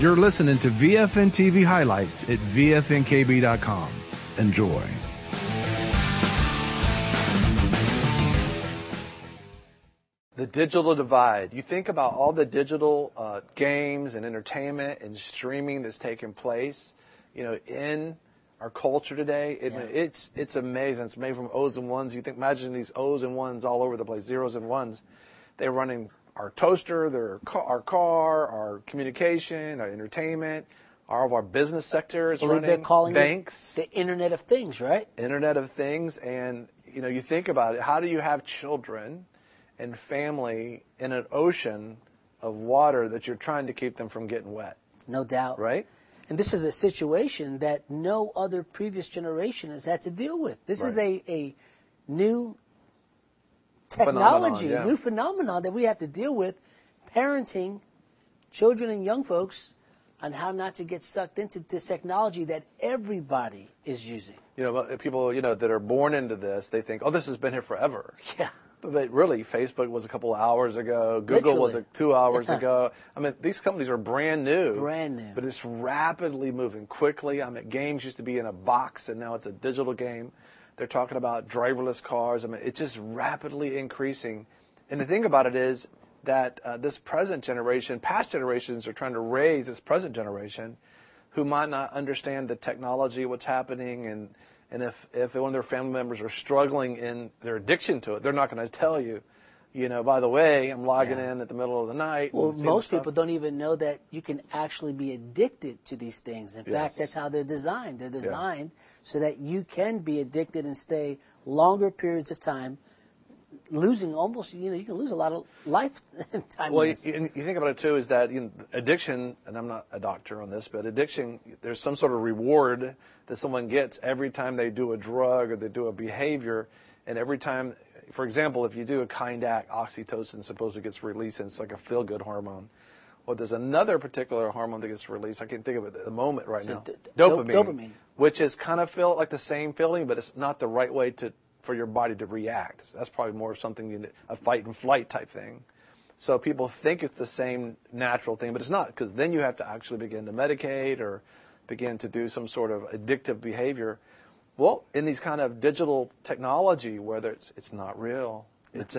You're listening to VFN TV highlights at VFNKB.com. Enjoy. The digital divide. You think about all the digital games and entertainment and streaming that's taking place, in our culture today. It's amazing. It's made from O's and ones. Imagine these O's and ones all over the place, zeros and ones. They're running our toaster, our car, our communication, our entertainment. All of our business sector is running. They're calling banks. The Internet of Things, right? Internet of Things. And, you think about it. How do you have children and family in an ocean of water that you're trying to keep them from getting wet? No doubt. Right? And this is a situation that no other previous generation has had to deal with. This is a new technology, new phenomenon that we have to deal with, parenting children and young folks on how not to get sucked into this technology that everybody is using. People, that are born into this, they think, this has been here forever. Yeah. But really, Facebook was a couple of hours ago. Google was 2 hours ago. These companies are brand new. Brand new. But it's rapidly moving quickly. Games used to be in a box, and now it's a digital game. They're talking about driverless cars. It's just rapidly increasing. And the thing about it is that this present generation, past generations are trying to raise this present generation who might not understand the technology, what's happening, and if one of their family members are struggling in their addiction to it, they're not going to tell you, by the way, I'm logging in at the middle of the night. Well, most people don't even know that you can actually be addicted to these things. In fact, that's how they're designed. They're designed so that you can be addicted and stay longer periods of time, losing almost, you can lose a lot of lifetime. Well, you think about it, too, is that addiction, and I'm not a doctor on this, but addiction, there's some sort of reward that someone gets every time they do a drug or they do a behavior, and every time, for example, if you do a kind act, oxytocin supposedly gets released, and it's like a feel-good hormone. Well, there's another particular hormone that gets released. I can't think of it at the moment right now. Dopamine. Which is kind of feel like the same feeling, but it's not the right way for your body to react. That's probably more something, a fight and flight type thing. So people think it's the same natural thing, but it's not, because then you have to actually begin to medicate or begin to do some sort of addictive behavior. Well, in these kind of digital technology, whether it's not real, it's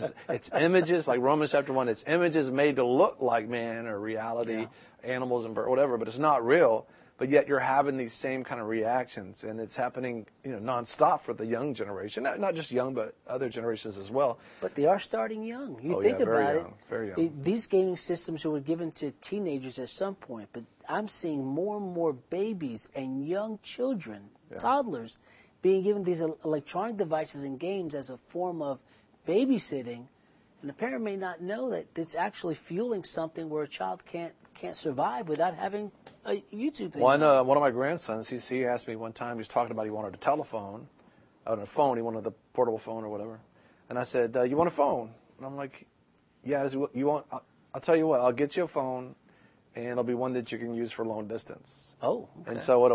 images like Romans chapter 1, it's images made to look like man or reality, animals and birds, whatever, but it's not real. But yet you're having these same kind of reactions, and it's happening, nonstop for the young generation. Not just young, but other generations as well. But they are starting young. You think about it. Very young. These gaming systems were given to teenagers at some point, but I'm seeing more and more babies and young children, toddlers, being given these electronic devices and games as a form of babysitting. And the parent may not know that it's actually fueling something where a child can't survive without having a YouTube thing. One of my grandsons, he asked me one time, he was talking about he wanted a telephone, he wanted the portable phone or whatever. And I said, you want a phone? And I'm like, yeah, I'll tell you what, I'll get you a phone, and it'll be one that you can use for long distance. Oh, okay. And so what it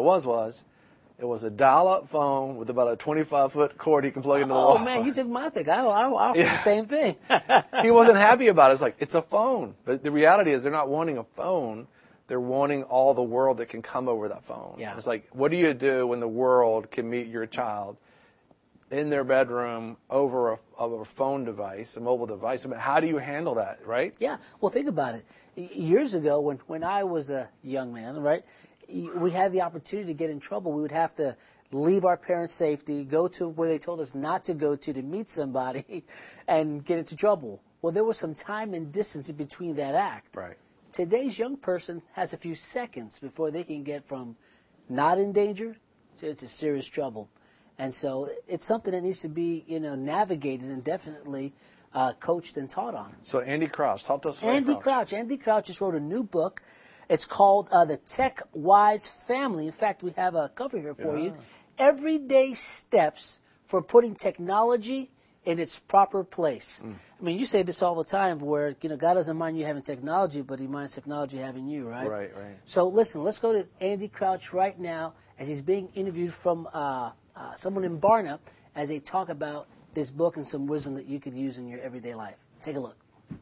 was a dial-up phone with about a 25-foot cord he can plug into the wall. Oh, man, you took my thing. I offered the same thing. He wasn't happy about it. It's like, it's a phone. But the reality is they're not wanting a phone. They're wanting all the world that can come over that phone. Yeah. It's like, what do you do when the world can meet your child in their bedroom over a phone device, a mobile device? How do you handle that, right? Yeah. Well, think about it. Years ago, when I was a young man, right, we had the opportunity to get in trouble. We would have to leave our parents' safety, go to where they told us not to go to meet somebody, and get into trouble. Well, there was some time and distance in between that act. Right. Today's young person has a few seconds before they can get from not in danger to serious trouble. And so it's something that needs to be, navigated and definitely coached and taught on. So Andy Crouch, talk to us about Andy Crouch just wrote a new book. It's called The Tech Wise Family. In fact, we have a cover here for you. Everyday steps for putting technology in its proper place. I mean, you say this all the time where, God doesn't mind you having technology, but he minds technology having you, right? Right. So listen, let's go to Andy Crouch right now as he's being interviewed from someone in Barna as they talk about this book and some wisdom that you could use in your everyday life. Take a look.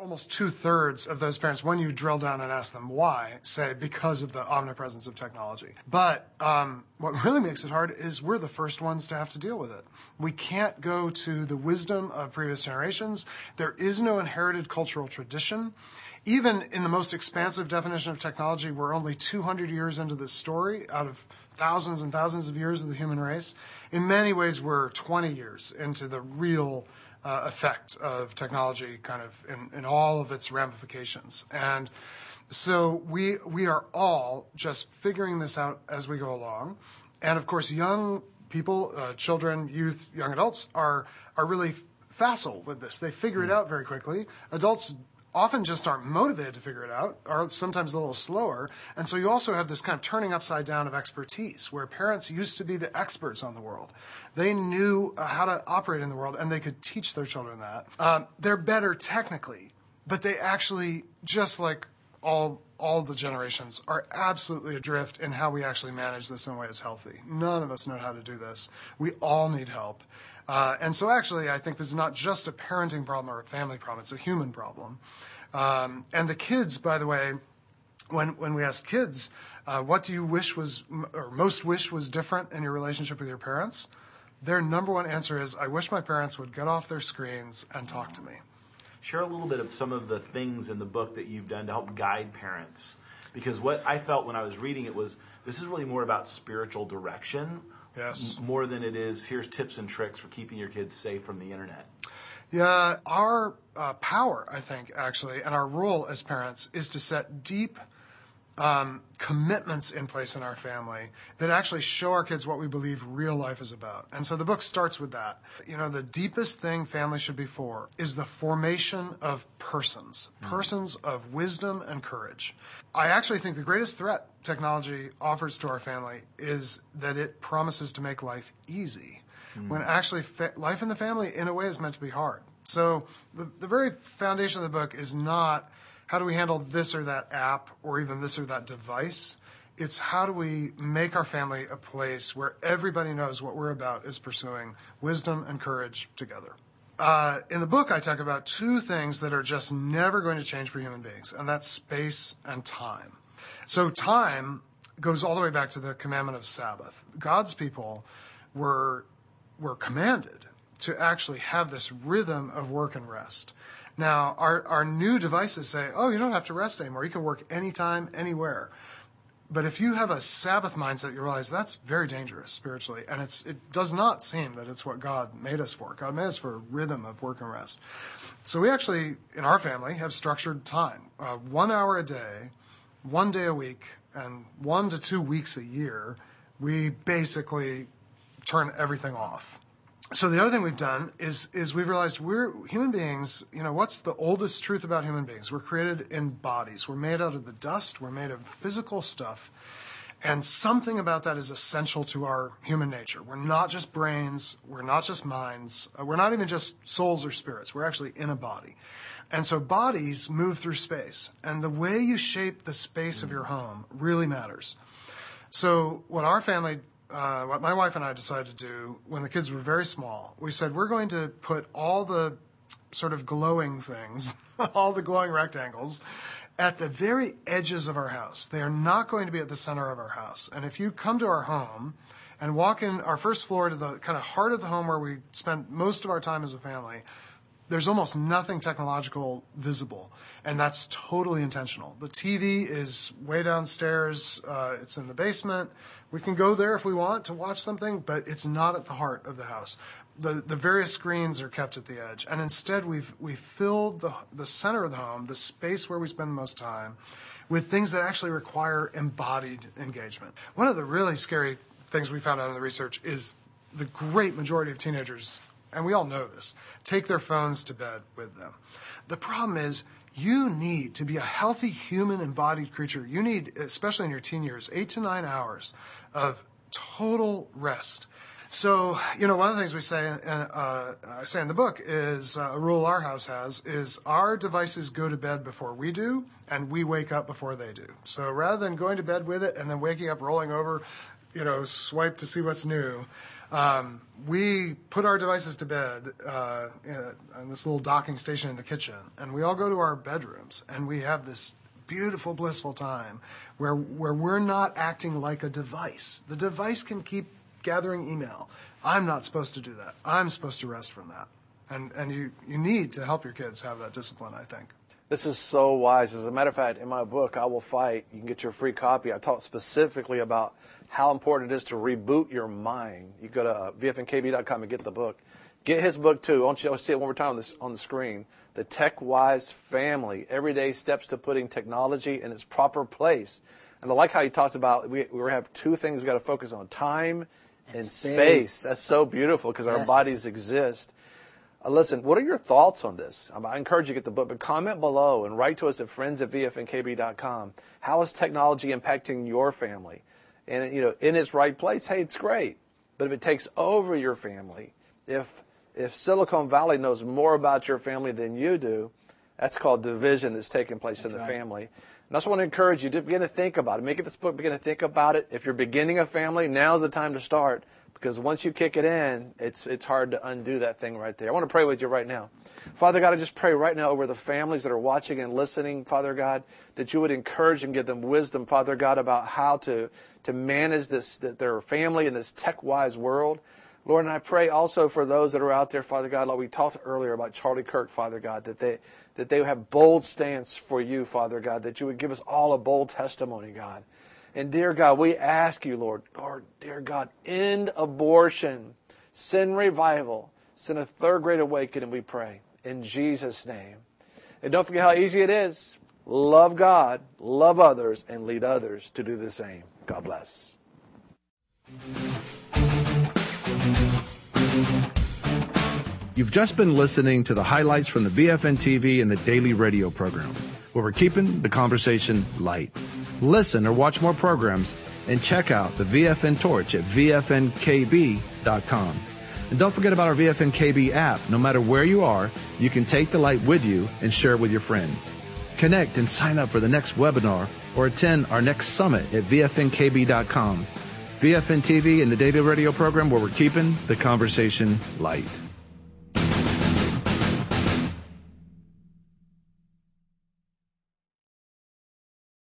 almost 2/3 of those parents, when you drill down and ask them why, say because of the omnipresence of technology. But what really makes it hard is we're the first ones to have to deal with it. We can't go to the wisdom of previous generations. There is no inherited cultural tradition. Even in the most expansive definition of technology, we're only 200 years into this story out of thousands and thousands of years of the human race. In many ways, we're 20 years into the real effect of technology kind of in all of its ramifications. And so we are all just figuring this out as we go along. And of course, young people, children, youth, young adults are really facile with this. They figure it out very quickly. Adults often just aren't motivated to figure it out, or sometimes a little slower. And so you also have this kind of turning upside down of expertise, where parents used to be the experts on the world. They knew how to operate in the world, and they could teach their children that. They're better technically, but they actually, just like all the generations, are absolutely adrift in how we actually manage this in a way that's healthy. None of us know how to do this. We all need help. And so actually, I think this is not just a parenting problem or a family problem. It's a human problem. And the kids, by the way, when we ask kids, what do you wish was, or most wish was different in your relationship with your parents? Their number one answer is, I wish my parents would get off their screens and talk to me. Share a little bit of some of the things in the book that you've done to help guide parents. Because what I felt when I was reading it was, this is really more about spiritual direction. Yes. More than it is, here's tips and tricks for keeping your kids safe from the internet. Yeah, our power, I think, actually, and our role as parents is to set deep commitments in place in our family that actually show our kids what we believe real life is about. And so the book starts with that. You know, the deepest thing family should be for is the formation of persons of wisdom and courage. I actually think the greatest threat technology offers to our family is that it promises to make life easy, when actually life in the family, in a way, is meant to be hard. So the very foundation of the book is not how do we handle this or that app or even this or that device. It's how do we make our family a place where everybody knows what we're about is pursuing wisdom and courage together. In the book, I talk about two things that are just never going to change for human beings, and that's space and time. So time goes all the way back to the commandment of Sabbath. God's people were commanded to actually have this rhythm of work and rest. Now, our new devices say, oh, you don't have to rest anymore. You can work anytime, anywhere. But if you have a Sabbath mindset, you realize that's very dangerous spiritually. And it does not seem that it's what God made us for. God made us for a rhythm of work and rest. So we actually, in our family, have structured time. 1 hour a day, 1 day a week, and 1 to 2 weeks a year, we basically turn everything off. So the other thing we've done is we've realized we're human beings. You know, what's the oldest truth about human beings? We're created in bodies. We're made out of the dust. We're made of physical stuff. And something about that is essential to our human nature. We're not just brains. We're not just minds. We're not even just souls or spirits. We're actually in a body. And so bodies move through space. And the way you shape the space of your home really matters. So what my wife and I decided to do when the kids were very small, we said we're going to put all the sort of glowing things, all the glowing rectangles, at the very edges of our house. They are not going to be at the center of our house. And if you come to our home and walk in our first floor to the kind of heart of the home where we spend most of our time as a family, there's almost nothing technological visible, and that's totally intentional. The TV is way downstairs. It's in the basement. We can go there if we want to watch something, but it's not at the heart of the house. The various screens are kept at the edge, and instead we've filled the center of the home, the space where we spend the most time, with things that actually require embodied engagement. One of the really scary things we found out in the research is the great majority of teenagers, and we all know this, take their phones to bed with them. The problem is you need to be a healthy human embodied creature. You need, especially in your teen years, 8 to 9 hours of total rest. So, you know, one of the things we say, I say in the book is a rule our house has is our devices go to bed before we do, and we wake up before they do. So rather than going to bed with it and then waking up, rolling over, you know, swipe to see what's new, We put our devices to bed on this little docking station in the kitchen, and we all go to our bedrooms, and we have this beautiful, blissful time where we're not acting like a device. The device can keep gathering email. I'm not supposed to do that. I'm supposed to rest from that. And you need to help your kids have that discipline, I think. This is so wise. As a matter of fact, in my book, I Will Fight, you can get your free copy. I talk specifically about how important it is to reboot your mind. You go to vfnkb.com and get the book. Get his book, too. I want you to see it one more time on the screen. The Tech Wise Family, Everyday Steps to Putting Technology in its Proper Place. And I like how he talks about we have two things we've got to focus on, time and space. That's so beautiful because our bodies exist. Listen, what are your thoughts on this? I encourage you to get the book, but comment below and write to us at friends@vfnkb.com. How is technology impacting your family? And, in its right place, hey, it's great. But if it takes over your family, if Silicon Valley knows more about your family than you do, that's called division that's taking place in the family. And I just want to encourage you to begin to think about it. Make this book, begin to think about it. If you're beginning a family, now's the time to start. Because once you kick it in, it's hard to undo that thing right there. I want to pray with you right now. Father God, I just pray right now over the families that are watching and listening, Father God, that you would encourage and give them wisdom, Father God, about how to manage their family in this tech-wise world. Lord, and I pray also for those that are out there, Father God, like we talked earlier about Charlie Kirk, Father God, that they have bold stance for you, Father God, that you would give us all a bold testimony, God. And dear God, we ask you, Lord, dear God, end abortion, send revival, send a third great awakening, we pray, in Jesus' name. And don't forget how easy it is. Love God, love others, and lead others to do the same. God bless. You've just been listening to the highlights from the VFN TV and the daily radio program, where we're keeping the conversation light. Listen or watch more programs and check out the VFN Torch at vfnkb.com. And don't forget about our VFN-KB app. No matter where you are, you can take the light with you and share it with your friends. Connect and sign up for the next webinar or attend our next summit at vfnkb.com. VFN TV and the daily radio program, where we're keeping the conversation light.